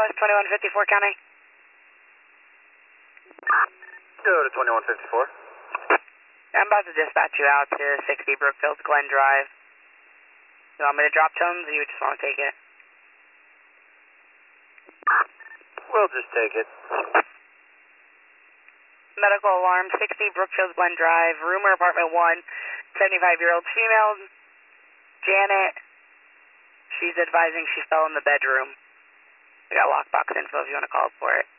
Dallas, 2154 County. Go to 2154. I'm about to dispatch you out to 60 Brookfield Glen Drive. You want me to drop tones or you just want to take it? We'll just take it. Medical alarm, 60 Brookfield Glen Drive, rumor apartment 1, 75-year-old female, Janet. She's advising she fell in the bedroom. We got lockbox info if you want to call for it.